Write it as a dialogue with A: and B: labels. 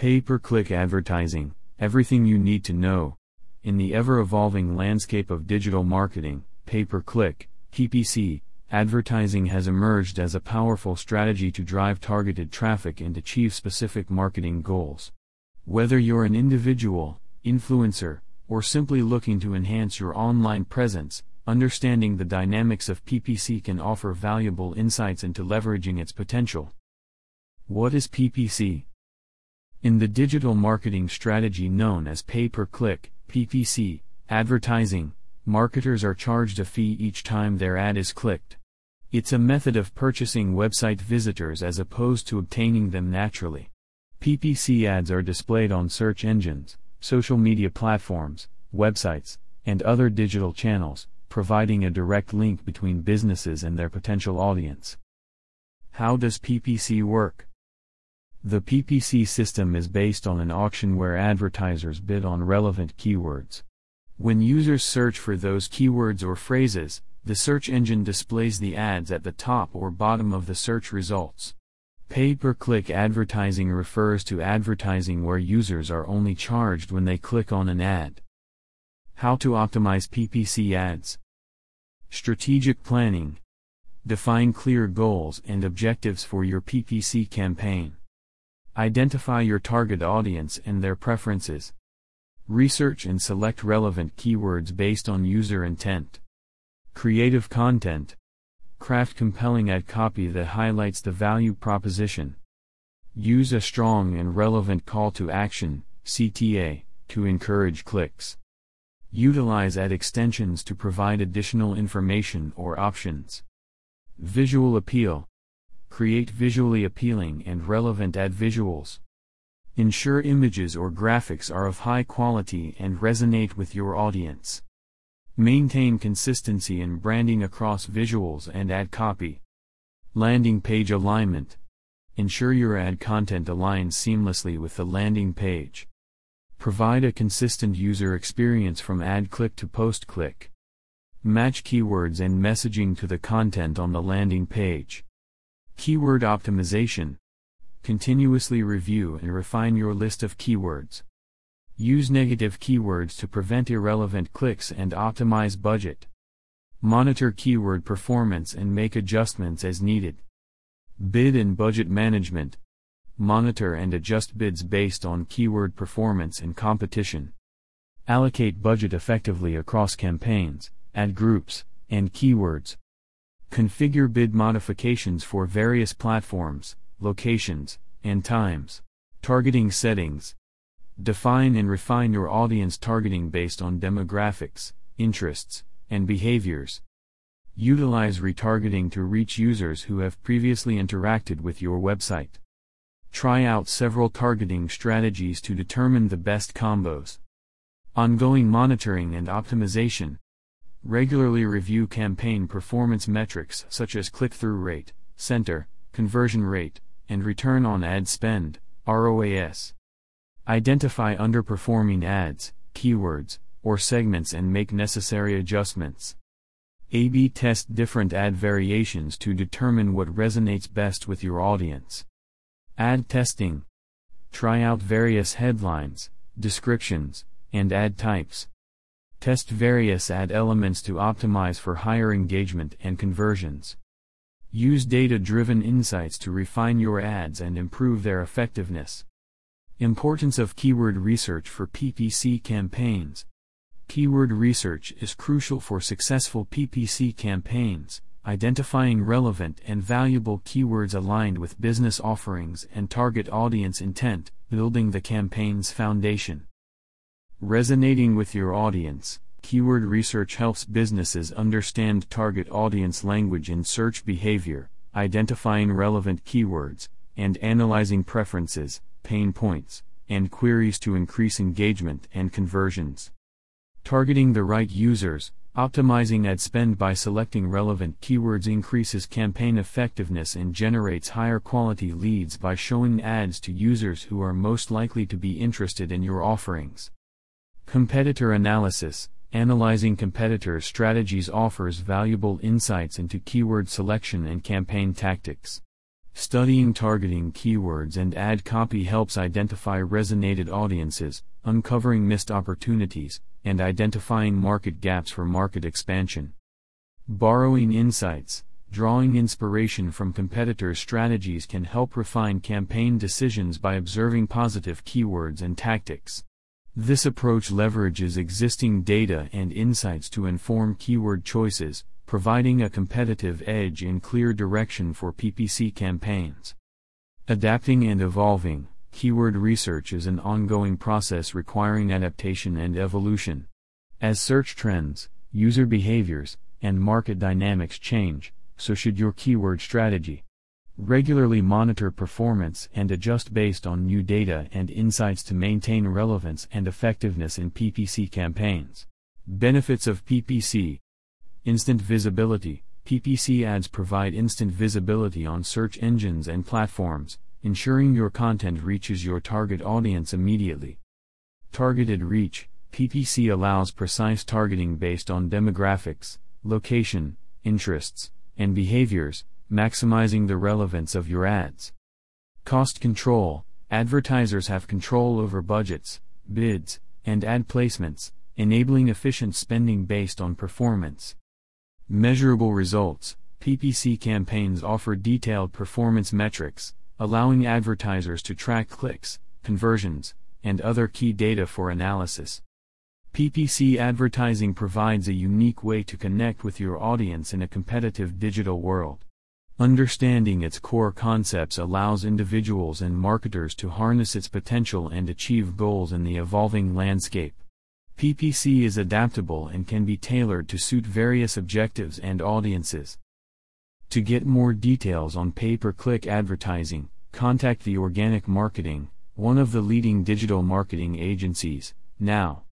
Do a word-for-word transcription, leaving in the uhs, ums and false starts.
A: Pay-per-click advertising, everything you need to know. In the ever-evolving landscape of digital marketing, pay-per-click, P P C, advertising has emerged as a powerful strategy to drive targeted traffic and achieve specific marketing goals. Whether you're an individual, influencer, or simply looking to enhance your online presence, understanding the dynamics of P P C can offer valuable insights into leveraging its potential. What is P P C? In the digital marketing strategy known as pay-per-click, P P C, advertising, marketers are charged a fee each time their ad is clicked. It's a method of purchasing website visitors as opposed to obtaining them naturally. P P C ads are displayed on search engines, social media platforms, websites, and other digital channels, providing a direct link between businesses and their potential audience. How does P P C work? The P P C system is based on an auction where advertisers bid on relevant keywords. When users search for those keywords or phrases, the search engine displays the ads at the top or bottom of the search results. Pay-per-click advertising refers to advertising where users are only charged when they click on an ad. How to optimize P P C ads? Strategic planning. Define clear goals and objectives for your P P C campaign. Identify your target audience and their preferences. Research and select relevant keywords based on user intent. Creative content. Craft compelling ad copy that highlights the value proposition. Use a strong and relevant call to action, C T A, to encourage clicks. Utilize ad extensions to provide additional information or options. Visual appeal. Create visually appealing and relevant ad visuals. Ensure images or graphics are of high quality and resonate with your audience. Maintain consistency in branding across visuals and ad copy. Landing page alignment. Ensure your ad content aligns seamlessly with the landing page. Provide a consistent user experience from ad click to post click. Match keywords and messaging to the content on the landing page. Keyword optimization. Continuously review and refine your list of keywords. Use negative keywords to prevent irrelevant clicks and optimize budget. Monitor keyword performance and make adjustments as needed. Bid and budget management. Monitor and adjust bids based on keyword performance and competition. Allocate budget effectively across campaigns, ad groups, and keywords. Configure bid modifications for various platforms, locations, and times. Targeting settings. Define and refine your audience targeting based on demographics, interests, and behaviors. Utilize retargeting to reach users who have previously interacted with your website. Try out several targeting strategies to determine the best combos. Ongoing monitoring and optimization. Regularly review campaign performance metrics such as click-through rate, center, conversion rate, and return on ad spend, R O A S. Identify underperforming ads, keywords, or segments and make necessary adjustments. A B test different ad variations to determine what resonates best with your audience. Ad testing. Try out various headlines, descriptions, and ad types. Test various ad elements to optimize for higher engagement and conversions. Use data-driven insights to refine your ads and improve their effectiveness. Importance of keyword research for P P C campaigns. Keyword research is crucial for successful P P C campaigns, identifying relevant and valuable keywords aligned with business offerings and target audience intent, building the campaign's foundation. Resonating with your audience. Keyword research helps businesses understand target audience language and search behavior, identifying relevant keywords, and analyzing preferences, pain points, and queries to increase engagement and conversions. Targeting the right users. Optimizing ad spend by selecting relevant keywords increases campaign effectiveness and generates higher quality leads by showing ads to users who are most likely to be interested in your offerings. Competitor analysis. Analyzing competitors' strategies offers valuable insights into keyword selection and campaign tactics. Studying targeting keywords and ad copy helps identify resonated audiences, uncovering missed opportunities, and identifying market gaps for market expansion. Borrowing insights, drawing inspiration from competitors' strategies can help refine campaign decisions by observing positive keywords and tactics. This approach leverages existing data and insights to inform keyword choices, providing a competitive edge and clear direction for P P C campaigns. Adapting and evolving, keyword research is an ongoing process requiring adaptation and evolution. As search trends, user behaviors, and market dynamics change, so should your keyword strategy. Regularly monitor performance and adjust based on new data and insights to maintain relevance and effectiveness in P P C campaigns. Benefits of P P C. Instant visibility. P P C ads provide instant visibility on search engines and platforms, ensuring your content reaches your target audience immediately. Targeted reach. P P C allows precise targeting based on demographics, location, interests, and behaviors, maximizing the relevance of your ads. Cost control. Advertisers have control over budgets, bids, and ad placements, enabling efficient spending based on performance. Measurable results. P P C campaigns offer detailed performance metrics, allowing advertisers to track clicks, conversions, and other key data for analysis. P P C advertising provides a unique way to connect with your audience in a competitive digital world. Understanding its core concepts allows individuals and marketers to harness its potential and achieve goals in the evolving landscape. P P C is adaptable and can be tailored to suit various objectives and audiences. To get more details on pay-per-click advertising, contact the Organic Marketing, one of the leading digital marketing agencies, now.